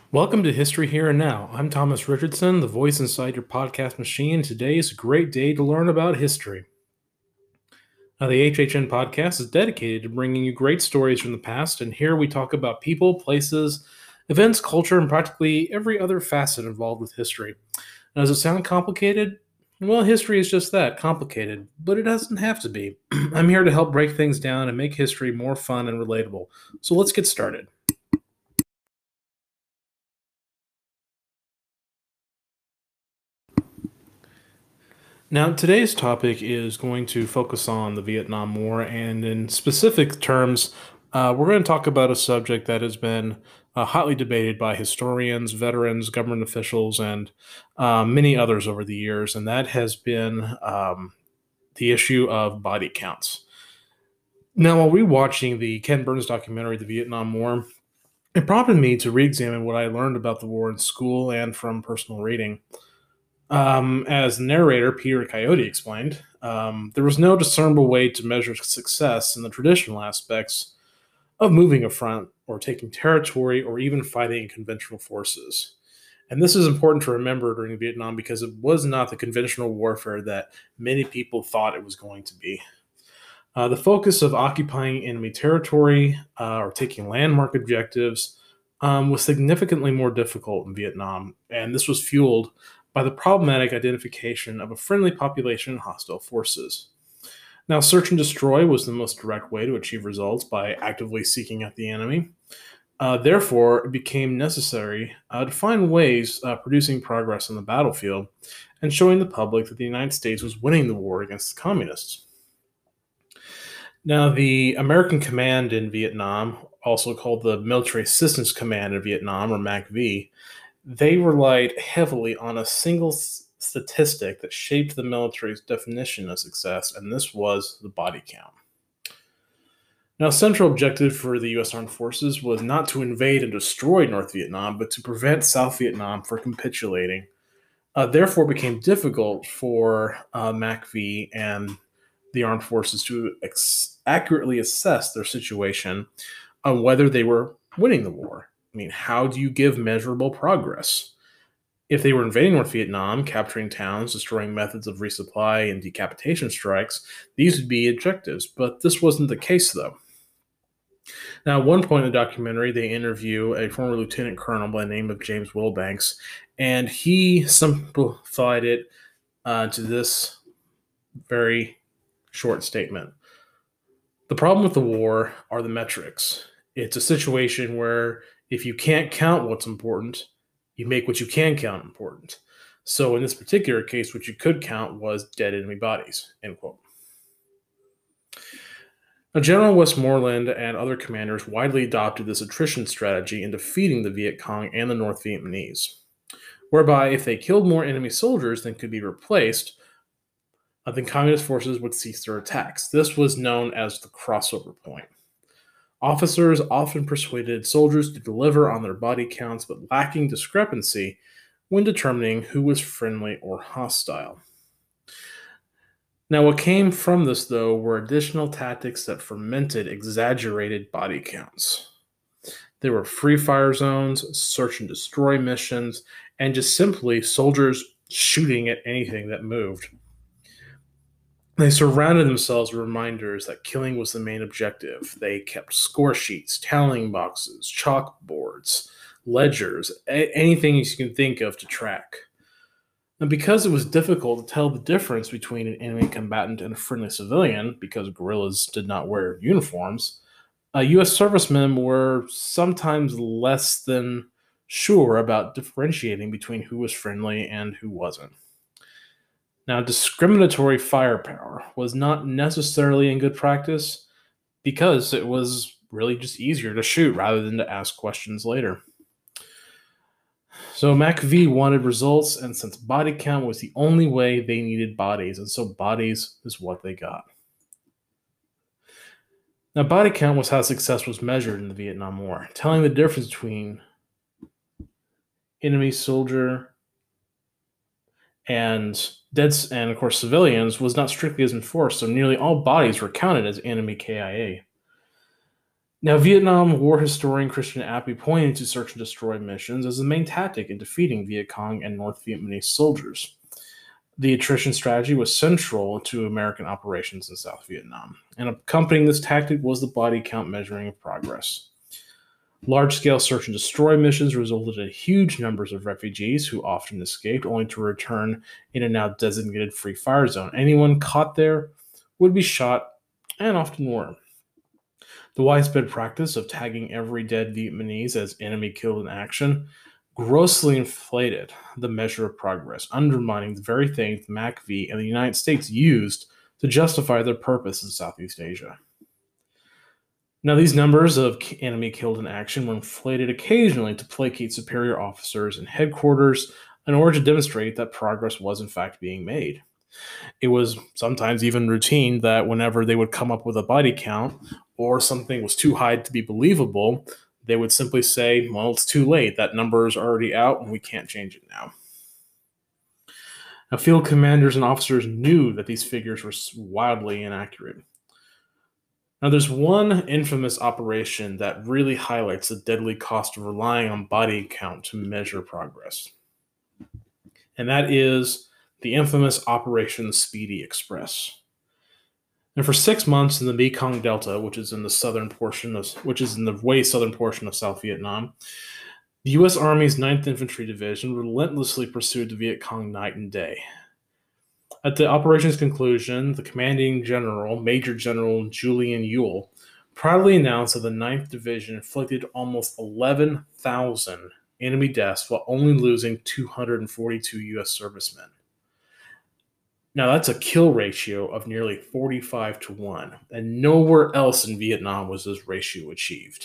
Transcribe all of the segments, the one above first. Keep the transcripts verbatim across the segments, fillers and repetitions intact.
Welcome to History Here and Now. I'm Thomas Richardson, the voice inside your podcast machine. Today is a great day to learn about history. Now, the H H N podcast is dedicated to bringing you great stories from the past, and here we talk about people, places, events, culture, and practically every other facet involved with history. Now, does it sound complicated? Well, history is just that, complicated, but it doesn't have to be. I'm here to help break things down and make history more fun and relatable. So let's get started. Now, today's topic is going to focus on the Vietnam War, and in specific terms, uh, we're going to talk about a subject that has been uh, hotly debated by historians, veterans, government officials, and uh, many others over the years, and that has been um, the issue of body counts. Now, while rewatching the Ken Burns documentary, The Vietnam War, it prompted me to re examine what I learned about the war in school and from personal reading. Um, as the narrator, Peter Coyote, explained, um, there was no discernible way to measure success in the traditional aspects of moving a front or taking territory or even fighting conventional forces. And this is important to remember during Vietnam because it was not the conventional warfare that many people thought it was going to be. Uh, the focus of occupying enemy territory uh, or taking landmark objectives um, was significantly more difficult in Vietnam, and this was fueled by the problematic identification of a friendly population and hostile forces. Now, search and destroy was the most direct way to achieve results by actively seeking out the enemy. Uh, therefore, it became necessary uh, to find ways uh, producing progress on the battlefield and showing the public that the United States was winning the war against the communists. Now, the American Command in Vietnam, also called the Military Assistance Command in Vietnam, or MACV, they relied heavily on a single s- statistic that shaped the military's definition of success, and this was the body count. Now, a central objective for the U S Armed Forces was not to invade and destroy North Vietnam, but to prevent South Vietnam from capitulating. Uh, therefore, it became difficult for uh, MACV and the armed forces to ex- accurately assess their situation on whether they were winning the war. I mean, how do you give measurable progress? If they were invading North Vietnam, capturing towns, destroying methods of resupply, and decapitation strikes, these would be objectives, but this wasn't the case, though. Now, at one point in the documentary, they interview a former lieutenant colonel by the name of James Wilbanks, and he simplified it uh, to this very short statement. The problem with the war are the metrics. It's a situation where if you can't count what's important, you make what you can count important. So in this particular case, what you could count was dead enemy bodies, end quote. Now, General Westmoreland and other commanders widely adopted this attrition strategy in defeating the Viet Cong and the North Vietnamese, whereby if they killed more enemy soldiers than could be replaced, uh, then communist forces would cease their attacks. This was known as the crossover point. Officers often persuaded soldiers to deliver on their body counts, but lacking discrepancy when determining who was friendly or hostile. Now, what came from this, though, were additional tactics that fermented exaggerated body counts. There were free fire zones, search and destroy missions, and just simply soldiers shooting at anything that moved. They surrounded themselves with reminders that killing was the main objective. They kept score sheets, tallying boxes, chalkboards, ledgers, a- anything you can think of to track. And because it was difficult to tell the difference between an enemy combatant and a friendly civilian, because guerrillas did not wear uniforms, uh, U S servicemen were sometimes less than sure about differentiating between who was friendly and who wasn't. Now, discriminatory firepower was not necessarily in good practice because it was really just easier to shoot rather than to ask questions later. So MACV wanted results, and since body count was the only way, they needed bodies, and so bodies is what they got. Now, body count was how success was measured in the Vietnam War, telling the difference between enemy soldier and dead, and of course civilians was not strictly as enforced, so nearly all bodies were counted as enemy K I A. Now, Vietnam War historian Christian Appy pointed to search and destroy missions as the main tactic in defeating Viet Cong and North Vietnamese soldiers. The attrition strategy was central to American operations in South Vietnam, and accompanying this tactic was the body count measuring of progress. Large-scale search and destroy missions resulted in huge numbers of refugees who often escaped, only to return in a now designated free fire zone. Anyone caught there would be shot, and often were. The widespread practice of tagging every dead Vietnamese as enemy killed in action grossly inflated the measure of progress, undermining the very things MACV and the United States used to justify their purpose in Southeast Asia. Now, these numbers of enemy killed in action were inflated occasionally to placate superior officers and headquarters in order to demonstrate that progress was in fact being made. It was sometimes even routine that whenever they would come up with a body count or something was too high to be believable, they would simply say, well, it's too late. That number is already out and we can't change it now. Now, field commanders and officers knew that these figures were wildly inaccurate. Now, there's one infamous operation that really highlights the deadly cost of relying on body count to measure progress. And that is the infamous Operation Speedy Express. And for six months in the Mekong Delta, which is in the southern portion of, which is in the way southern portion of South Vietnam, the U S Army's ninth Infantry Division relentlessly pursued the Viet Cong night and day. At the operation's conclusion, the commanding general, Major General Julian Ewell, proudly announced that the ninth Division inflicted almost eleven thousand enemy deaths while only losing two hundred forty-two U S servicemen. Now, that's a kill ratio of nearly forty-five to one, and nowhere else in Vietnam was this ratio achieved.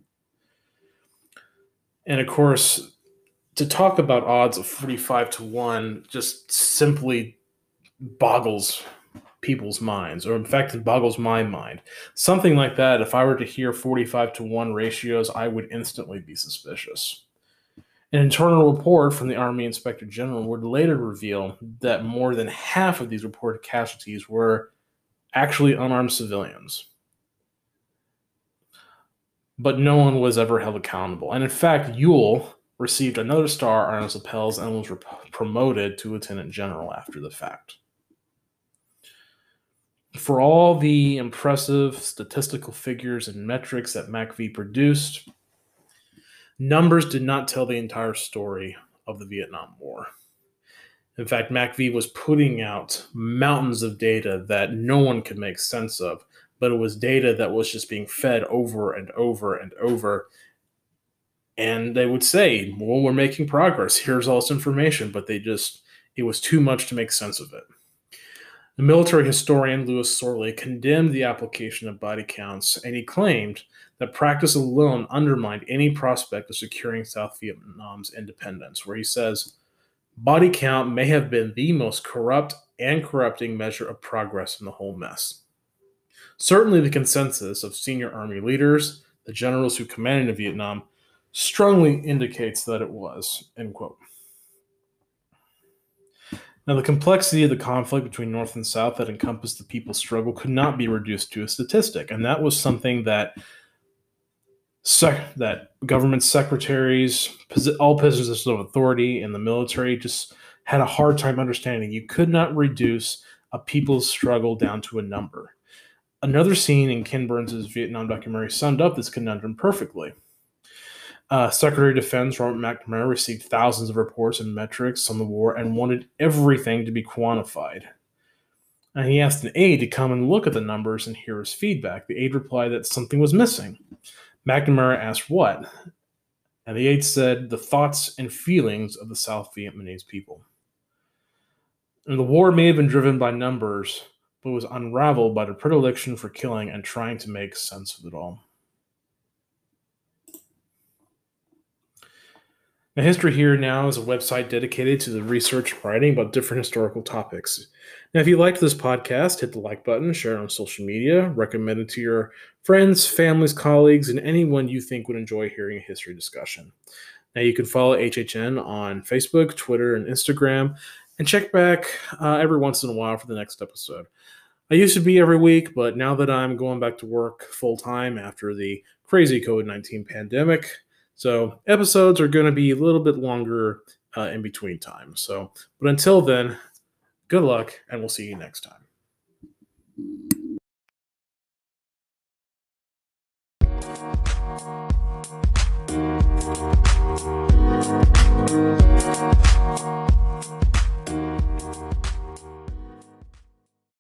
And of course, to talk about odds of forty-five to one just simply boggles people's minds, or in fact, it boggles my mind. Something like that, if I were to hear forty-five to one ratios, I would instantly be suspicious. An internal report from the Army Inspector General would later reveal that more than half of these reported casualties were actually unarmed civilians. But no one was ever held accountable. And in fact, Ewell received another star on his lapels and was promoted to lieutenant general after the fact. For all the impressive statistical figures and metrics that MACV produced, numbers did not tell the entire story of the Vietnam War. In fact, MACV was putting out mountains of data that no one could make sense of, but it was data that was just being fed over and over and over. And they would say, well, we're making progress. Here's all this information, but they just, it was too much to make sense of it. The military historian Louis Sorley condemned the application of body counts, and he claimed that practice alone undermined any prospect of securing South Vietnam's independence, where he says, body count may have been the most corrupt and corrupting measure of progress in the whole mess. Certainly the consensus of senior Army leaders, the generals who commanded in Vietnam, strongly indicates that it was, end quote. Now, the complexity of the conflict between North and South that encompassed the people's struggle could not be reduced to a statistic, and that was something that sec- that government secretaries, all positions of authority in the military just had a hard time understanding. You could not reduce a people's struggle down to a number. Another scene in Ken Burns' Vietnam documentary summed up this conundrum perfectly. Uh, Secretary of Defense Robert McNamara received thousands of reports and metrics on the war and wanted everything to be quantified. And he asked an aide to come and look at the numbers and hear his feedback. The aide replied that something was missing. McNamara asked what? And the aide said the thoughts and feelings of the South Vietnamese people. And the war may have been driven by numbers, but was unraveled by the predilection for killing and trying to make sense of it all. Now, History Here Now is a website dedicated to the research and writing about different historical topics. Now, if you liked this podcast, hit the like button, share it on social media, recommend it to your friends, families, colleagues, and anyone you think would enjoy hearing a history discussion. Now, you can follow H H N on Facebook, Twitter, and Instagram, and check back uh, every once in a while for the next episode. I used to be every week, but now that I'm going back to work full-time after the crazy COVID nineteen pandemic. So episodes are going to be a little bit longer uh, in between time. So, but until then, good luck, and we'll see you next time.